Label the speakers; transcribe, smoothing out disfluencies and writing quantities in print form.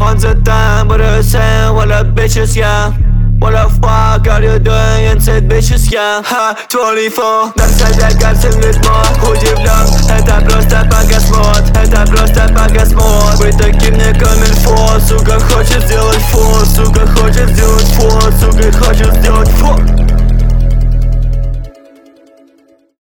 Speaker 1: On the time, but the same, what up bitches, yeah. What the fuck are you doing inside bitches, yeah? Ха, 24, нам садят картин ритмо. Удивлен, это просто показ мод. Это просто показ мод. Быть таким не камильфо, сука, хочет сделать форсу.